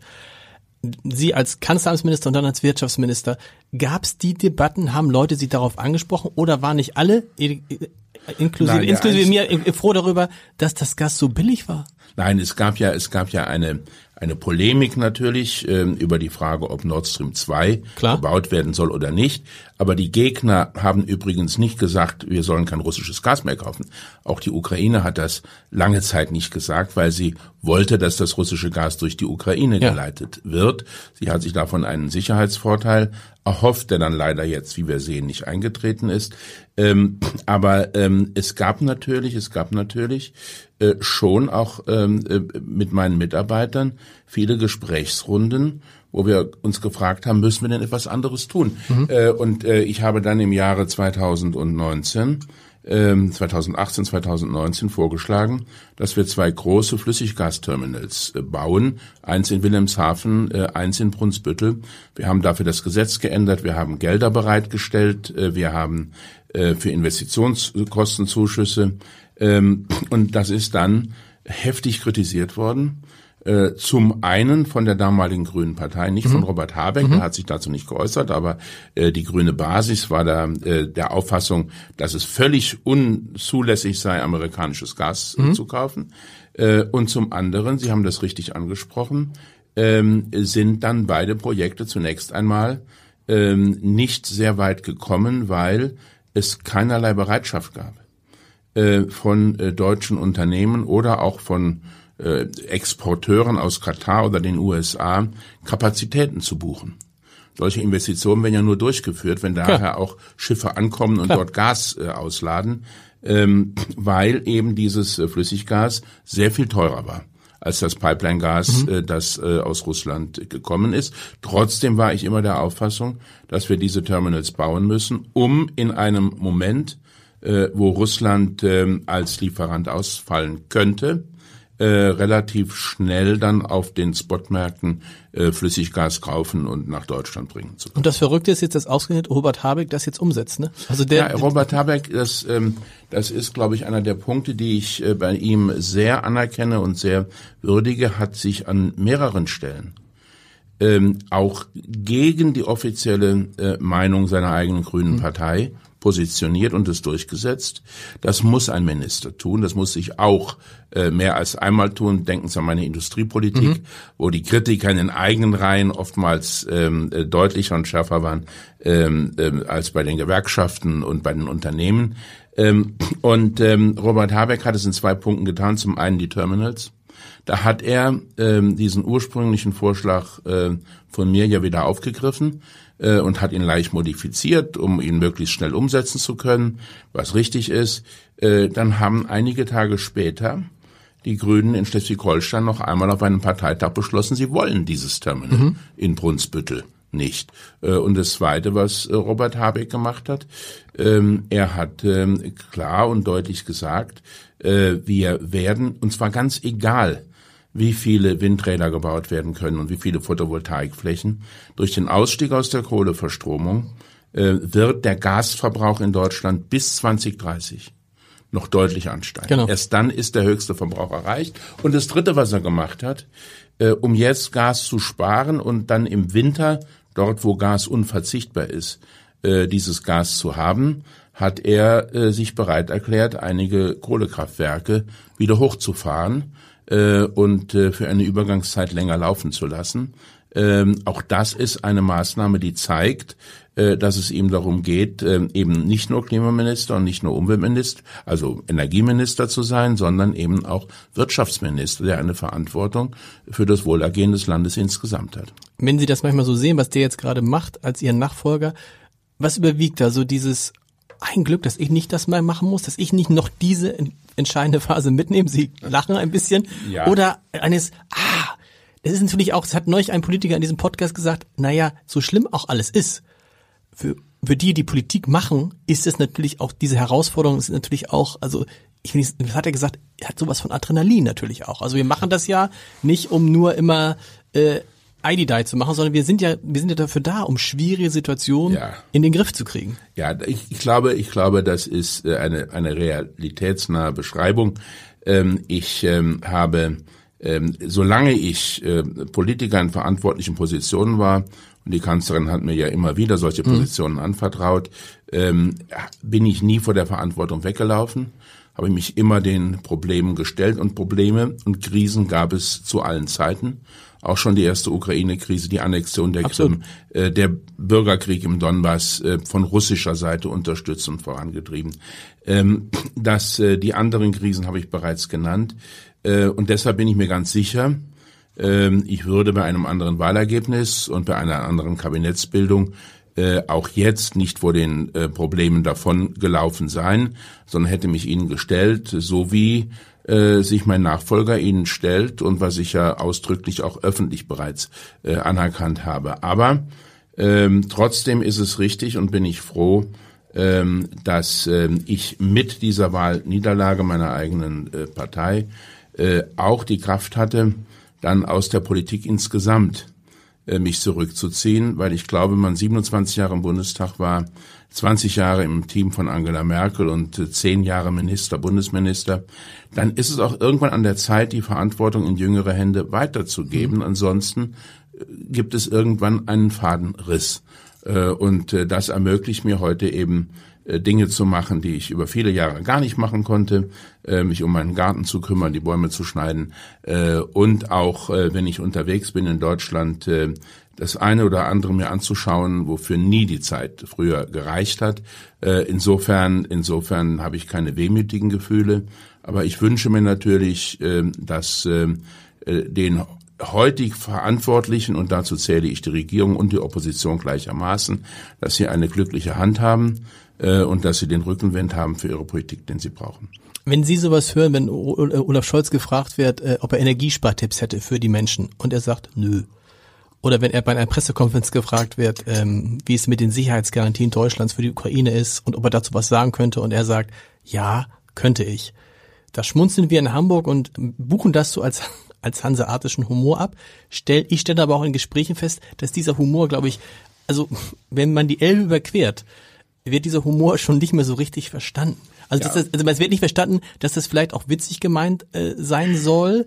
Sie als Kanzleramtsminister und dann als Wirtschaftsminister, gab es die Debatten, haben Leute Sie darauf angesprochen oder waren nicht alle, inklusive, Nein, inklusive mir, froh darüber, dass das Gas so billig war? Nein, es gab ja, es gab ja eine eine Polemik natürlich ähm, über die Frage, ob Nord Stream zwei Klar. gebaut werden soll oder nicht. Aber die Gegner haben übrigens nicht gesagt, wir sollen kein russisches Gas mehr kaufen. Auch die Ukraine hat das lange Zeit nicht gesagt, weil sie wollte, dass das russische Gas durch die Ukraine ja. geleitet wird. Sie hat sich davon einen Sicherheitsvorteil erhofft, der dann leider jetzt, wie wir sehen, nicht eingetreten ist. Ähm, aber ähm, es gab natürlich, es gab natürlich äh, schon auch ähm, äh, mit meinen Mitarbeitern viele Gesprächsrunden, wo wir uns gefragt haben, müssen wir denn etwas anderes tun? Mhm. Äh, und äh, ich habe dann im Jahre zweitausendneunzehn, äh, zweitausendachtzehn, zweitausendneunzehn vorgeschlagen, dass wir zwei große Flüssiggasterminals äh, bauen, eins in Wilhelmshaven, äh, eins in Brunsbüttel. Wir haben dafür das Gesetz geändert, wir haben Gelder bereitgestellt, äh, wir haben äh, für Investitionskostenzuschüsse ähm, und das ist dann heftig kritisiert worden. Äh, zum einen von der damaligen Grünen Partei, nicht mhm. von Robert Habeck, mhm. der hat sich dazu nicht geäußert, aber äh, die grüne Basis war da äh, der Auffassung, dass es völlig unzulässig sei, amerikanisches Gas mhm. äh, zu kaufen. Äh, und zum anderen, Sie haben das richtig angesprochen, ähm, sind dann beide Projekte zunächst einmal ähm, nicht sehr weit gekommen, weil es keinerlei Bereitschaft gab äh, von äh, deutschen Unternehmen oder auch von Äh, Exporteuren aus Katar oder den U S A Kapazitäten zu buchen. Solche Investitionen werden ja nur durchgeführt, wenn daher Klar. auch Schiffe ankommen und Klar. dort Gas äh, ausladen, ähm, weil eben dieses äh, Flüssiggas sehr viel teurer war als das Pipeline-Gas, mhm. äh, das äh, aus Russland gekommen ist. Trotzdem war ich immer der Auffassung, dass wir diese Terminals bauen müssen, um in einem Moment, äh, wo Russland äh, als Lieferant ausfallen könnte, Äh, relativ schnell dann auf den Spotmärkten äh, Flüssiggas kaufen und nach Deutschland bringen zu können. Und das Verrückte ist jetzt, dass ausgerechnet Robert Habeck das jetzt umsetzt, ne? Also der ja, Robert Habeck, das, ähm, das ist, glaube ich, einer der Punkte, die ich äh, bei ihm sehr anerkenne und sehr würdige, hat sich an mehreren Stellen ähm, auch gegen die offizielle äh, Meinung seiner eigenen Grünen mhm. Partei positioniert und es durchgesetzt. Das muss ein Minister tun. Das muss sich auch äh, mehr als einmal tun. Denken Sie an meine Industriepolitik, mhm. wo die Kritiker in den eigenen Reihen oftmals ähm, äh, deutlicher und schärfer waren ähm, äh, als bei den Gewerkschaften und bei den Unternehmen. Ähm, und ähm, Robert Habeck hat es in zwei Punkten getan. Zum einen die Terminals. Da hat er ähm, diesen ursprünglichen Vorschlag äh, von mir ja wieder aufgegriffen äh, und hat ihn leicht modifiziert, um ihn möglichst schnell umsetzen zu können, was richtig ist. Äh, dann haben einige Tage später die Grünen in Schleswig-Holstein noch einmal auf einem Parteitag beschlossen, sie wollen dieses Terminal mhm. in Brunsbüttel nicht. Äh, und das Zweite, was äh, Robert Habeck gemacht hat, ähm, er hat ähm, klar und deutlich gesagt, äh, wir werden, und zwar ganz egal, wie viele Windräder gebaut werden können und wie viele Photovoltaikflächen, durch den Ausstieg aus der Kohleverstromung äh, wird der Gasverbrauch in Deutschland bis zwanzig dreißig noch deutlich ansteigen. Genau. Erst dann ist der höchste Verbrauch erreicht. Und das Dritte, was er gemacht hat, äh, um jetzt Gas zu sparen und dann im Winter, dort wo Gas unverzichtbar ist, äh, dieses Gas zu haben, hat er äh, sich bereit erklärt, einige Kohlekraftwerke wieder hochzufahren äh, und äh, für eine Übergangszeit länger laufen zu lassen. Ähm, auch das ist eine Maßnahme, die zeigt, äh, dass es ihm darum geht, äh, eben nicht nur Klimaminister und nicht nur Umweltminister, also Energieminister zu sein, sondern eben auch Wirtschaftsminister, der eine Verantwortung für das Wohlergehen des Landes insgesamt hat. Wenn Sie das manchmal so sehen, was der jetzt gerade macht als Ihren Nachfolger, was überwiegt da so dieses ein Glück, dass ich nicht das mal machen muss, dass ich nicht noch diese entscheidende Phase mitnehme? Sie lachen ein bisschen. Ja. Oder eines, ah, es ist natürlich auch, es hat neulich ein Politiker in diesem Podcast gesagt, naja, so schlimm auch alles ist, für, für die, die Politik machen, ist es natürlich auch, diese Herausforderung ist natürlich auch, also, ich finde, das hat er gesagt, er hat sowas von Adrenalin natürlich auch. Also wir machen das ja nicht, um nur immer, äh, I D D zu machen, sondern wir sind ja, wir sind ja dafür da, um schwierige Situationen ja. in den Griff zu kriegen. Ja, ich, ich glaube, ich glaube, das ist eine, eine realitätsnahe Beschreibung. Ähm, ich ähm, habe, Ähm, solange ich äh, Politiker in verantwortlichen Positionen war, und die Kanzlerin hat mir ja immer wieder solche Positionen mhm. anvertraut, ähm, bin ich nie vor der Verantwortung weggelaufen, habe mich immer den Problemen gestellt, und Probleme und Krisen gab es zu allen Zeiten. Auch schon die erste Ukraine-Krise, die Annexion der Krim, äh, der Bürgerkrieg im Donbass äh, von russischer Seite unterstützt und vorangetrieben. Ähm, dass äh, die anderen Krisen habe ich bereits genannt. Und deshalb bin ich mir ganz sicher, ich würde bei einem anderen Wahlergebnis und bei einer anderen Kabinettsbildung auch jetzt nicht vor den Problemen davon gelaufen sein, sondern hätte mich ihnen gestellt, so wie sich mein Nachfolger ihnen stellt und was ich ja ausdrücklich auch öffentlich bereits anerkannt habe. Aber trotzdem ist es richtig und bin ich froh, dass ich mit dieser Wahlniederlage meiner eigenen Partei Äh, auch die Kraft hatte, dann aus der Politik insgesamt äh, mich zurückzuziehen, weil ich glaube, wenn man siebenundzwanzig Jahre im Bundestag war, zwanzig Jahre im Team von Angela Merkel und äh, zehn Jahre Minister, Bundesminister, dann ist es auch irgendwann an der Zeit, die Verantwortung in jüngere Hände weiterzugeben. Mhm. Ansonsten äh, gibt es irgendwann einen Fadenriss. Äh, und äh, das ermöglicht mir heute eben, Dinge zu machen, die ich über viele Jahre gar nicht machen konnte, äh, mich um meinen Garten zu kümmern, die Bäume zu schneiden äh, und auch, äh, wenn ich unterwegs bin in Deutschland, äh, das eine oder andere mir anzuschauen, wofür nie die Zeit früher gereicht hat. Äh, insofern, insofern habe ich keine wehmütigen Gefühle, aber ich wünsche mir natürlich, äh, dass äh, den heutig Verantwortlichen, und dazu zähle ich die Regierung und die Opposition gleichermaßen, dass sie eine glückliche Hand haben, und dass sie den Rückenwind haben für ihre Politik, den sie brauchen. Wenn Sie sowas hören, wenn Olaf Scholz gefragt wird, ob er Energiespartipps hätte für die Menschen und er sagt, nö. Oder wenn er bei einer Pressekonferenz gefragt wird, wie es mit den Sicherheitsgarantien Deutschlands für die Ukraine ist und ob er dazu was sagen könnte und er sagt, ja, könnte ich. Da schmunzeln wir in Hamburg und buchen das so als als hanseatischen Humor ab. Stell, ich stelle aber auch in Gesprächen fest, dass dieser Humor, glaube ich, also wenn man die Elbe überquert, wird dieser Humor schon nicht mehr so richtig verstanden. Also, ja. das, also es wird nicht verstanden, dass das vielleicht auch witzig gemeint äh, sein soll.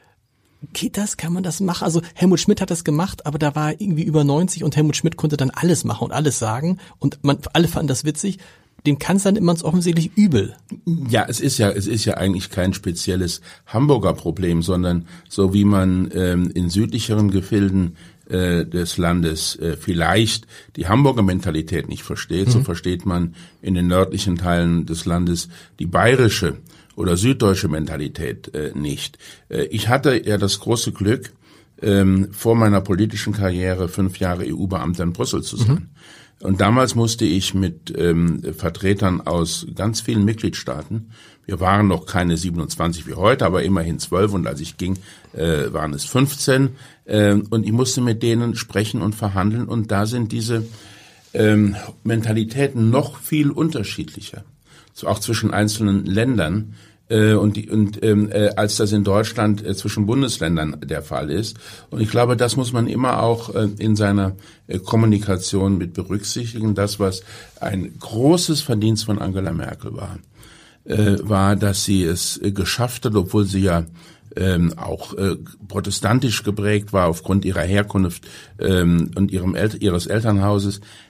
Geht das? Kann man das machen? Also Helmut Schmidt hat das gemacht, aber da war er irgendwie über neunzig und Helmut Schmidt konnte dann alles machen und alles sagen und man alle fanden das witzig. Dem Kanzler nimmt man es offensichtlich übel. Ja, es ist ja, es ist ja eigentlich kein spezielles Hamburger Problem, sondern so wie man ähm, in südlicheren Gefilden des Landes äh, vielleicht die Hamburger Mentalität nicht versteht, mhm. so versteht man in den nördlichen Teilen des Landes die bayerische oder süddeutsche Mentalität äh, nicht. Äh, ich hatte ja das große Glück, ähm, vor meiner politischen Karriere fünf Jahre E U-Beamter in Brüssel zu sein. Mhm. Und damals musste ich mit ähm, Vertretern aus ganz vielen Mitgliedstaaten, wir waren noch keine siebenundzwanzig wie heute, aber immerhin zwölf und als ich ging, äh, waren es fünfzehn. Äh, und ich musste mit denen sprechen und verhandeln und da sind diese ähm, Mentalitäten noch viel unterschiedlicher, so auch zwischen einzelnen Ländern. Äh, und die, und ähm, äh, als das in Deutschland äh, zwischen Bundesländern der Fall ist. Und ich glaube, das muss man immer auch äh, in seiner äh, Kommunikation mit berücksichtigen. Das, was ein großes Verdienst von Angela Merkel war, äh, war, dass sie es äh, geschafft hat, obwohl sie ja ähm, auch äh, protestantisch geprägt war aufgrund ihrer Herkunft ähm, und ihrem El- ihres Elternhauses,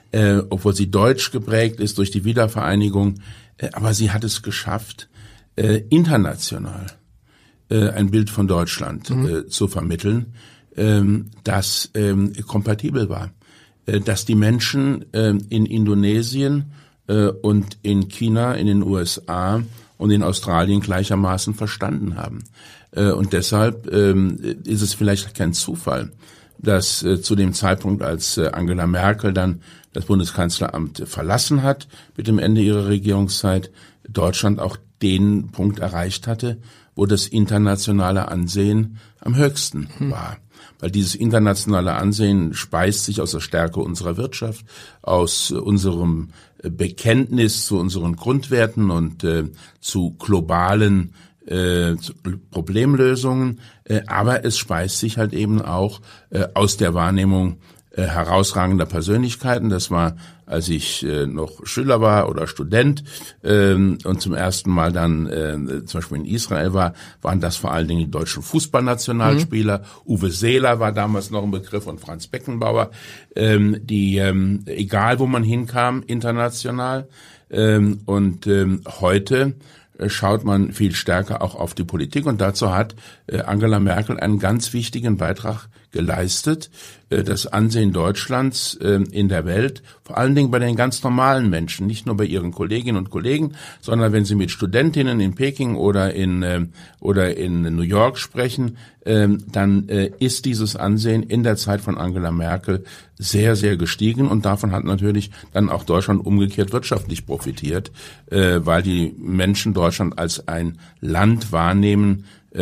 äh, obwohl sie deutsch geprägt ist durch die Wiedervereinigung. Äh, aber sie hat es geschafft, äh, international äh, ein Bild von Deutschland mhm. äh, zu vermitteln, ähm, das ähm, kompatibel war. Äh, dass die Menschen äh, in Indonesien äh, und in China, in den U S A und in Australien gleichermaßen verstanden haben. Äh, und deshalb ähm, ist es vielleicht kein Zufall, dass äh, zu dem Zeitpunkt, als äh, Angela Merkel dann das Bundeskanzleramt verlassen hat, mit dem Ende ihrer Regierungszeit, Deutschland auch den Punkt erreicht hatte, wo das internationale Ansehen am höchsten hm. war. Weil dieses internationale Ansehen speist sich aus der Stärke unserer Wirtschaft, aus äh, unserem Bekenntnis zu unseren Grundwerten und äh, zu globalen Äh, Problemlösungen, äh, aber es speist sich halt eben auch äh, aus der Wahrnehmung äh, herausragender Persönlichkeiten. Das war, als ich äh, noch Schüler war oder Student äh, und zum ersten Mal dann äh, zum Beispiel in Israel war, waren das vor allen Dingen die deutschen Fußballnationalspieler. Mhm. Uwe Seeler war damals noch ein Begriff und Franz Beckenbauer, ähm, die ähm, egal wo man hinkam, international. Ähm, und ähm, heute schaut man viel stärker auch auf die Politik. Und dazu hat Angela Merkel einen ganz wichtigen Beitrag geleistet, das Ansehen Deutschlands in der Welt, vor allen Dingen bei den ganz normalen Menschen, nicht nur bei ihren Kolleginnen und Kollegen, sondern wenn sie mit Studentinnen in Peking oder in oder in New York sprechen, dann ist dieses Ansehen in der Zeit von Angela Merkel sehr, sehr gestiegen und davon hat natürlich dann auch Deutschland umgekehrt wirtschaftlich profitiert, weil die Menschen Deutschland als ein Land wahrnehmen,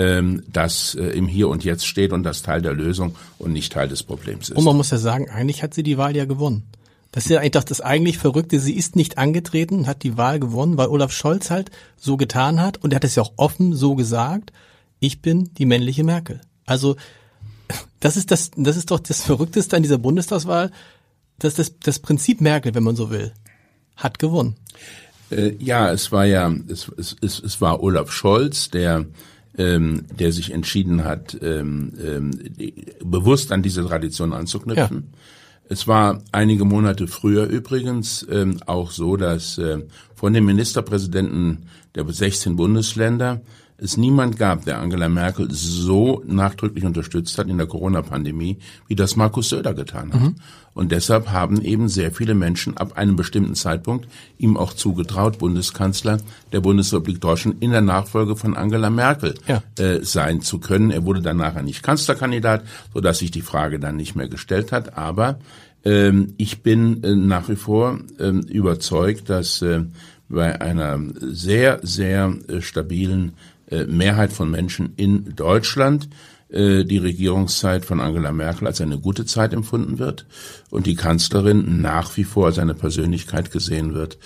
das im Hier und Jetzt steht und das Teil der Lösung und nicht Teil des Problems ist. Und man muss ja sagen, eigentlich hat sie die Wahl ja gewonnen. Das ist ja eigentlich das eigentlich Verrückte. Sie ist nicht angetreten und hat die Wahl gewonnen, weil Olaf Scholz halt so getan hat und er hat es ja auch offen so gesagt, ich bin die männliche Merkel. Also das ist das, das ist doch das Verrückteste an dieser Bundestagswahl, dass das, das Prinzip Merkel, wenn man so will, hat gewonnen. Äh, ja, es war ja, es, es, es war Olaf Scholz, der Ähm, der sich entschieden hat, ähm, ähm, bewusst an diese Tradition anzuknüpfen. Ja. Es war einige Monate früher übrigens ähm, auch so, dass äh, von den Ministerpräsidenten der sechzehn Bundesländer es niemand gab, der Angela Merkel so nachdrücklich unterstützt hat in der Corona-Pandemie, wie das Markus Söder getan hat. Mhm. Und deshalb haben eben sehr viele Menschen ab einem bestimmten Zeitpunkt ihm auch zugetraut, Bundeskanzler der Bundesrepublik Deutschland in der Nachfolge von Angela Merkel ja. äh, sein zu können. Er wurde dann nachher nicht Kanzlerkandidat, sodass sich die Frage dann nicht mehr gestellt hat. Aber ähm, ich bin äh, nach wie vor äh, überzeugt, dass äh, bei einer sehr, sehr äh, stabilen Mehrheit von Menschen in Deutschland die Regierungszeit von Angela Merkel als eine gute Zeit empfunden wird und die Kanzlerin nach wie vor als eine Persönlichkeit gesehen wird,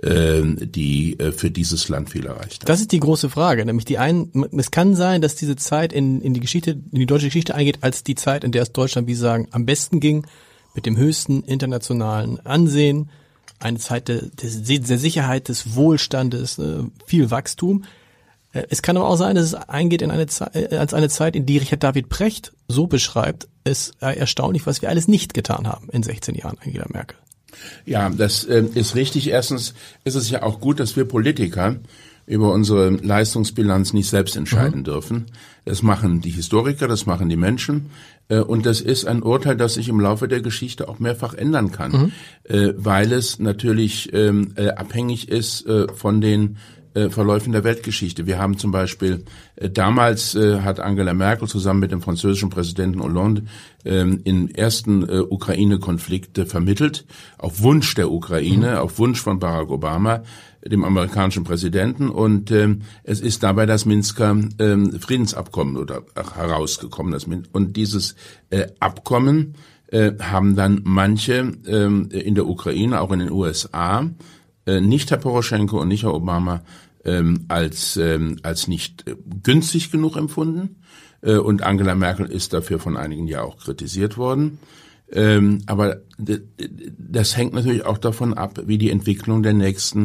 die für dieses Land viel erreicht hat. Das ist die große Frage, nämlich die einen, es kann sein, dass diese Zeit in, in die Geschichte, in die deutsche Geschichte eingeht als die Zeit, in der es Deutschland, wie Sie sagen, am besten ging, mit dem höchsten internationalen Ansehen, eine Zeit der, der Sicherheit, des Wohlstandes, viel Wachstum. Es kann aber auch sein, dass es eingeht in eine Zeit, als eine Zeit, in die Richard David Precht so beschreibt, ist erstaunlich, was wir alles nicht getan haben in sechzehn Jahren Angela Merkel. Ja, das äh, ist richtig. Erstens ist es ja auch gut, dass wir Politiker über unsere Leistungsbilanz nicht selbst entscheiden mhm. dürfen. Das machen die Historiker, das machen die Menschen. Äh, und das ist ein Urteil, das sich im Laufe der Geschichte auch mehrfach ändern kann, mhm. äh, weil es natürlich ähm, äh, abhängig ist äh, von den Verläufen der Weltgeschichte. Wir haben zum Beispiel, äh, damals äh, hat Angela Merkel zusammen mit dem französischen Präsidenten Hollande ähm, im ersten äh, Ukraine-Konflikt äh, vermittelt, auf Wunsch der Ukraine, mhm. auf Wunsch von Barack Obama, dem amerikanischen Präsidenten. Und ähm, es ist dabei das Minsker ähm, Friedensabkommen oder ach, herausgekommen. Das Min- und dieses äh, Abkommen äh, haben dann manche äh, in der Ukraine, auch in den U S A, äh, nicht Herr Poroschenko und nicht Herr Obama, Ähm, als ähm, als nicht äh, günstig genug empfunden äh, und Angela Merkel ist dafür von einigen ja auch kritisiert worden. Ähm, aber d- d- das hängt natürlich auch davon ab, wie die Entwicklung der nächsten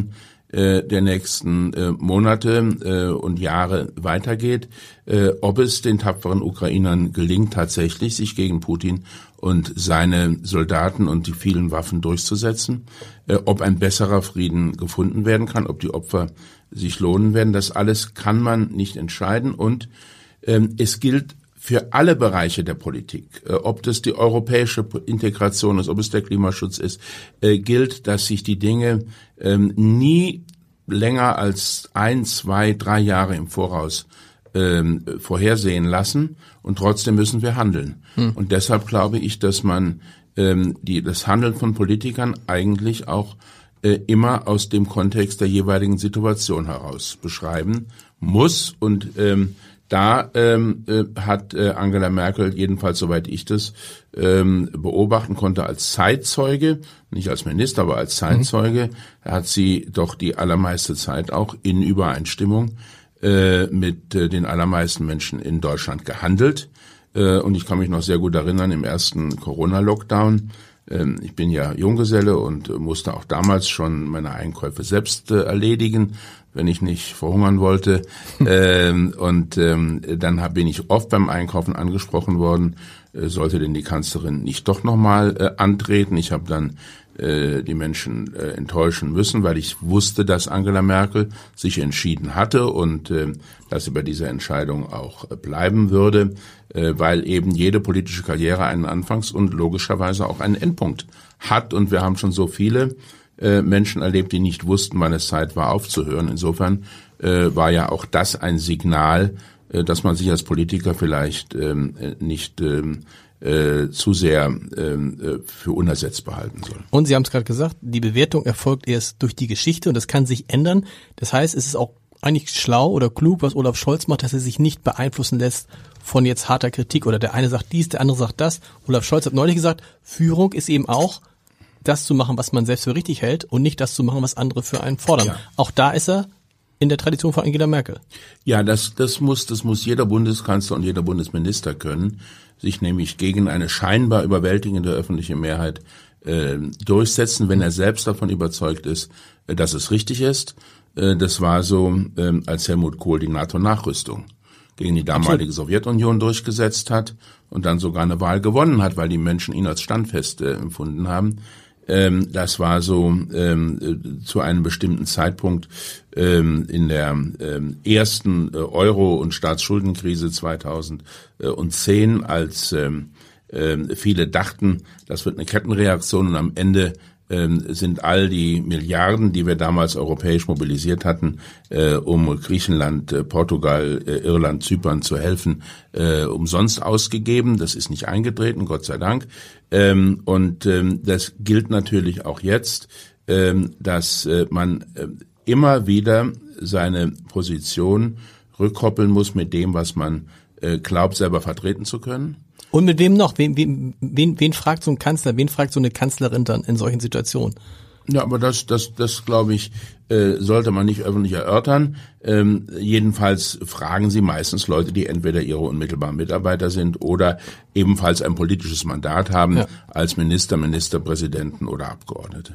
äh, der nächsten äh, Monate äh, und Jahre weitergeht, äh, ob es den tapferen Ukrainern gelingt, tatsächlich sich gegen Putin und seine Soldaten und die vielen Waffen durchzusetzen, äh, ob ein besserer Frieden gefunden werden kann, ob die Opfer sich lohnen werden. Das alles kann man nicht entscheiden und ähm, es gilt für alle Bereiche der Politik, äh, ob das die europäische Integration ist, ob es der Klimaschutz ist, äh, gilt, dass sich die Dinge ähm, nie länger als ein, zwei, drei Jahre im Voraus ähm, vorhersehen lassen und trotzdem müssen wir handeln. Hm. Und deshalb glaube ich, dass man ähm, die, das Handeln von Politikern eigentlich auch äh, immer aus dem Kontext der jeweiligen Situation heraus beschreiben muss und ähm, Da ähm, äh, hat äh, Angela Merkel, jedenfalls soweit ich das ähm, beobachten konnte, als Zeitzeuge, nicht als Minister, aber als Zeitzeuge, mhm. hat sie doch die allermeiste Zeit auch in Übereinstimmung äh, mit äh, den allermeisten Menschen in Deutschland gehandelt. Äh, und ich kann mich noch sehr gut erinnern, im ersten Corona-Lockdown, äh, ich bin ja Junggeselle und äh, musste auch damals schon meine Einkäufe selbst äh, erledigen, wenn ich nicht verhungern wollte. ähm, und ähm, dann hab, bin ich oft beim Einkaufen angesprochen worden, äh, sollte denn die Kanzlerin nicht doch nochmal äh, antreten. Ich habe dann äh, die Menschen äh, enttäuschen müssen, weil ich wusste, dass Angela Merkel sich entschieden hatte und äh, dass sie bei dieser Entscheidung auch äh, bleiben würde, äh, weil eben jede politische Karriere einen Anfangs- und logischerweise auch einen Endpunkt hat. Und wir haben schon so viele Menschen erlebt, die nicht wussten, wann es Zeit war, aufzuhören. Insofern äh, war ja auch das ein Signal, äh, dass man sich als Politiker vielleicht ähm, nicht ähm, äh, zu sehr äh, für unersetzbar halten soll. Und Sie haben es gerade gesagt, die Bewertung erfolgt erst durch die Geschichte und das kann sich ändern. Das heißt, es ist auch eigentlich schlau oder klug, was Olaf Scholz macht, dass er sich nicht beeinflussen lässt von jetzt harter Kritik oder der eine sagt dies, der andere sagt das. Olaf Scholz hat neulich gesagt, Führung ist eben auch das zu machen, was man selbst für richtig hält und nicht das zu machen, was andere für einen fordern. Ja. Auch da ist er in der Tradition von Angela Merkel. Ja, das, das muss, das muss jeder Bundeskanzler und jeder Bundesminister können, sich nämlich gegen eine scheinbar überwältigende öffentliche Mehrheit äh, durchsetzen, wenn er selbst davon überzeugt ist, äh, dass es richtig ist. Äh, das war so, äh, als Helmut Kohl die NATO-Nachrüstung gegen die damalige Absolut. Sowjetunion durchgesetzt hat und dann sogar eine Wahl gewonnen hat, weil die Menschen ihn als standfest äh, empfunden haben. Ähm, das war so ähm, zu einem bestimmten Zeitpunkt ähm, in der ähm, ersten äh, Euro- und Staatsschuldenkrise zweitausendzehn, als ähm, äh, viele dachten, das wird eine Kettenreaktion und am Ende ähm, sind all die Milliarden, die wir damals europäisch mobilisiert hatten, äh, um Griechenland, äh, Portugal, äh, Irland, Zypern zu helfen, äh, umsonst ausgegeben. Das ist nicht eingetreten, Gott sei Dank. Ähm, und ähm, das gilt natürlich auch jetzt, ähm, dass äh, man äh, immer wieder seine Position rückkoppeln muss mit dem, was man äh, glaubt, selber vertreten zu können. Und mit wem noch? Wen, wen, wen, wen fragt so ein Kanzler, wen fragt so eine Kanzlerin dann in solchen Situationen? Ja, aber das, das, das glaube ich, äh, sollte man nicht öffentlich erörtern. Ähm, jedenfalls fragen sie meistens Leute, die entweder ihre unmittelbaren Mitarbeiter sind oder ebenfalls ein politisches Mandat haben, ja, als Minister, Ministerpräsidenten oder Abgeordnete.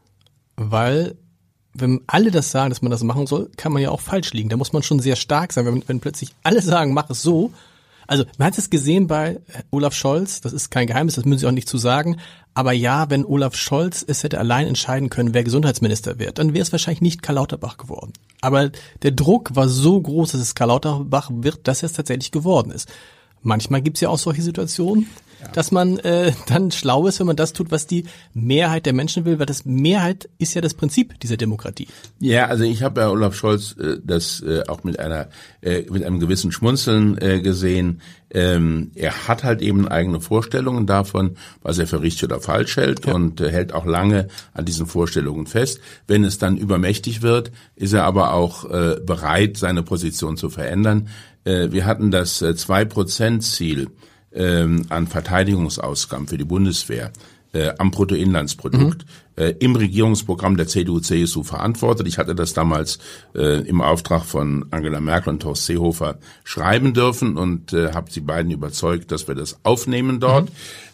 Weil, wenn alle das sagen, dass man das machen soll, kann man ja auch falsch liegen. Da muss man schon sehr stark sein, wenn, wenn plötzlich alle sagen, mach es so. Also man hat es gesehen bei Olaf Scholz, das ist kein Geheimnis, das müssen Sie auch nicht zu sagen, aber ja, wenn Olaf Scholz es hätte allein entscheiden können, wer Gesundheitsminister wird, dann wäre es wahrscheinlich nicht Karl Lauterbach geworden. Aber der Druck war so groß, dass es Karl Lauterbach wird, dass es tatsächlich geworden ist. Manchmal gibt es ja auch solche Situationen, ja, dass man äh, dann schlau ist, wenn man das tut, was die Mehrheit der Menschen will, weil das Mehrheit ist ja das Prinzip dieser Demokratie. Ja, also ich habe bei Olaf Scholz äh, das äh, auch mit einer äh, mit einem gewissen Schmunzeln äh, gesehen. Ähm, er hat halt eben eigene Vorstellungen davon, was er für richtig oder falsch hält, ja, und äh, hält auch lange an diesen Vorstellungen fest. Wenn es dann übermächtig wird, ist er aber auch äh, bereit, seine Position zu verändern. Äh, wir hatten das äh, zwei Prozent Ziel ähm, an Verteidigungsausgaben für die Bundeswehr äh, am Bruttoinlandsprodukt mhm. äh, im Regierungsprogramm der C D U C S U verantwortet. Ich hatte das damals äh, im Auftrag von Angela Merkel und Horst Seehofer schreiben dürfen und äh, habe sie beiden überzeugt, dass wir das aufnehmen dort. Mhm.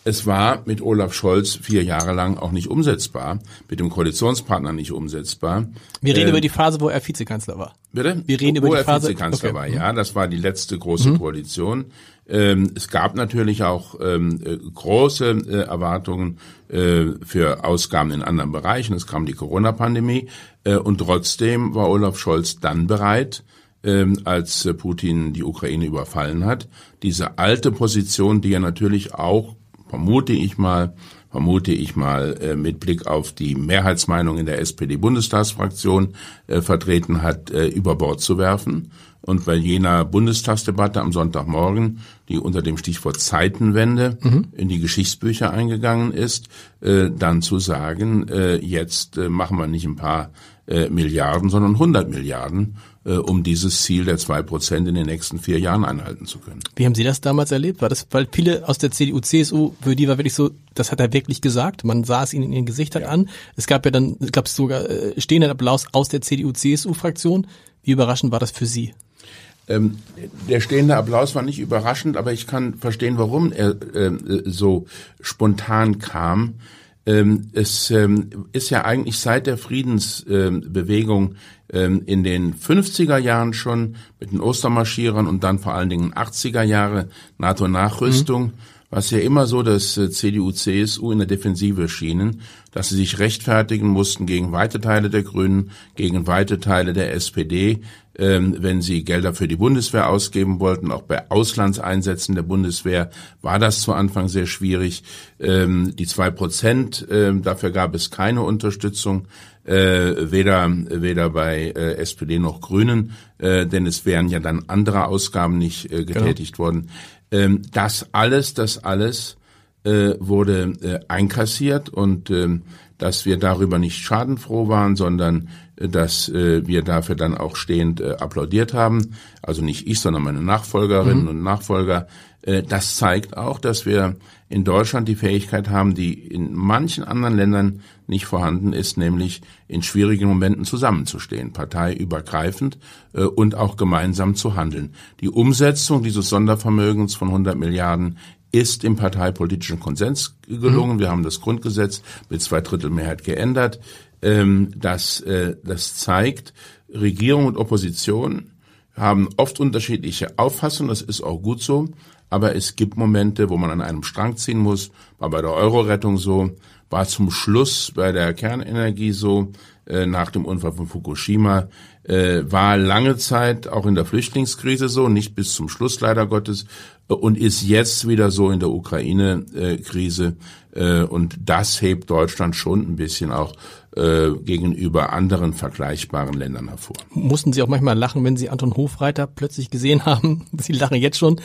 es war mit Olaf Scholz vier Jahre lang auch nicht umsetzbar, mit dem Koalitionspartner nicht umsetzbar. Wir reden äh, über die Phase, wo er Vizekanzler war. Bitte? Wir reden wo über die er Phase, Vizekanzler okay. war, ja, das war die letzte große mhm. Koalition. Ähm, es gab natürlich auch ähm, äh, große äh, Erwartungen äh, für Ausgaben in anderen Bereichen. Es kam die Corona-Pandemie äh, und trotzdem war Olaf Scholz dann bereit, ähm, als äh, Putin die Ukraine überfallen hat, diese alte Position, die er natürlich auch, vermute ich mal, vermute ich mal, äh, mit Blick auf die Mehrheitsmeinung in der S P D-Bundestagsfraktion äh, vertreten hat, äh, über Bord zu werfen. Und bei jener Bundestagsdebatte am Sonntagmorgen, die unter dem Stichwort Zeitenwende mhm. in die Geschichtsbücher eingegangen ist, äh, dann zu sagen, äh, jetzt äh, machen wir nicht ein paar äh, Milliarden, sondern hundert Milliarden, äh, um dieses Ziel der zwei Prozent in den nächsten vier Jahren einhalten zu können. Wie haben Sie das damals erlebt? War das, weil viele aus der C D U, C S U, für die war wirklich so, das hat er wirklich gesagt, man sah es ihnen in ihren Gesichtern ja. an. Es gab ja dann, ich glaube sogar äh, stehenden Applaus aus der C D U, C S U-Fraktion. Wie überraschend war das für Sie? Ähm, der stehende Applaus war nicht überraschend, aber ich kann verstehen, warum er äh, so spontan kam. Ähm, es ähm, ist ja eigentlich seit der Friedensbewegung ähm, in den fünfziger Jahren schon mit den Ostermarschierern und dann vor allen Dingen achtziger Jahre NATO-Nachrüstung, mhm. was ja immer so das äh, C D U, C S U in der Defensive schienen, dass sie sich rechtfertigen mussten gegen weite Teile der Grünen, gegen weite Teile der S P D, ähm, wenn sie Gelder für die Bundeswehr ausgeben wollten. Auch bei Auslandseinsätzen der Bundeswehr war das zu Anfang sehr schwierig. Ähm, die zwei Prozent, ähm, dafür gab es keine Unterstützung, äh, weder weder bei äh, S P D noch Grünen, äh, denn es wären ja dann andere Ausgaben nicht äh, getätigt genau. worden. Ähm, das alles, das alles äh, wurde äh, einkassiert und äh, dass wir darüber nicht schadenfroh waren, sondern äh, dass äh, wir dafür dann auch stehend äh, applaudiert haben. Also nicht ich, sondern meine Nachfolgerinnen mhm. und Nachfolger. Äh, das zeigt auch, dass wir in Deutschland die Fähigkeit haben, die in manchen anderen Ländern nicht vorhanden ist, nämlich in schwierigen Momenten zusammenzustehen, parteiübergreifend äh, und auch gemeinsam zu handeln. Die Umsetzung dieses Sondervermögens von hundert Milliarden ist im parteipolitischen Konsens gelungen. Mhm. Wir haben das Grundgesetz mit Zweidrittelmehrheit geändert. Ähm, das, äh, das zeigt, Regierung und Opposition haben oft unterschiedliche Auffassungen. Das ist auch gut so. Aber es gibt Momente, wo man an einem Strang ziehen muss. War bei der Euro-Rettung so, war zum Schluss bei der Kernenergie so, äh, nach dem Unfall von Fukushima, äh, war lange Zeit auch in der Flüchtlingskrise so, nicht bis zum Schluss leider Gottes, äh, und ist jetzt wieder so in der Ukraine-Krise. Äh, und das hebt Deutschland schon ein bisschen auch äh, gegenüber anderen vergleichbaren Ländern hervor. Mussten Sie auch manchmal lachen, wenn Sie Anton Hofreiter plötzlich gesehen haben? Sie lachen jetzt schon,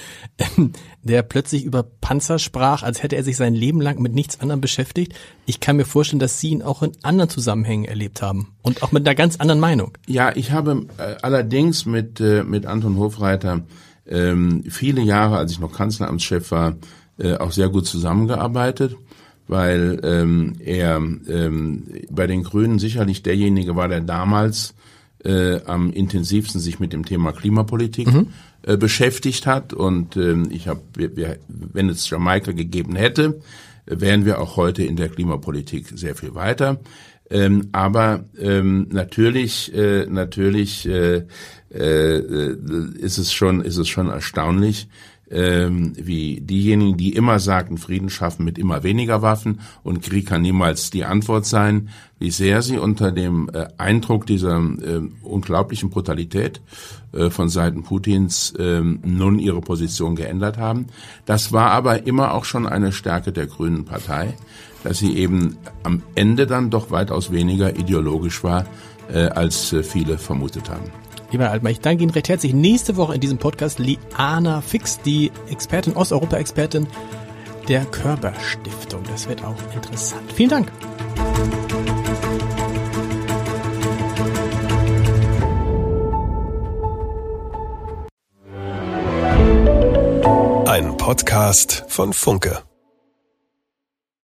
der plötzlich über Panzer sprach, als hätte er sich sein Leben lang mit nichts anderem beschäftigt. Ich kann mir vorstellen, dass Sie ihn auch in anderen Zusammenhängen erlebt haben und auch mit einer ganz anderen Meinung. Ja, ich habe äh, allerdings mit äh, mit Anton Hofreiter ähm, viele Jahre, als ich noch Kanzleramtschef war, äh, auch sehr gut zusammengearbeitet, weil ähm, er ähm, bei den Grünen sicherlich derjenige war, der damals äh, am intensivsten sich mit dem Thema Klimapolitik mhm. äh, beschäftigt hat. Und ähm, ich habe, wenn es Jamaika gegeben hätte, wären wir auch heute in der Klimapolitik sehr viel weiter. Ähm, aber ähm, natürlich, äh, natürlich äh, äh, ist es schon, ist es schon erstaunlich, ähm, wie diejenigen, die immer sagten, Frieden schaffen mit immer weniger Waffen und Krieg kann niemals die Antwort sein, wie sehr sie unter dem äh, Eindruck dieser äh, unglaublichen Brutalität äh, von Seiten Putins äh, nun ihre Position geändert haben. Das war aber immer auch schon eine Stärke der Grünen Partei, dass sie eben am Ende dann doch weitaus weniger ideologisch war, äh, als äh, viele vermutet haben. Lieber Herr Altmaier, ich danke Ihnen recht herzlich. Nächste Woche in diesem Podcast Liana Fix, die Expertin, Osteuropa-Expertin der Körber Stiftung. Das wird auch interessant. Vielen Dank. Ein Podcast von Funke.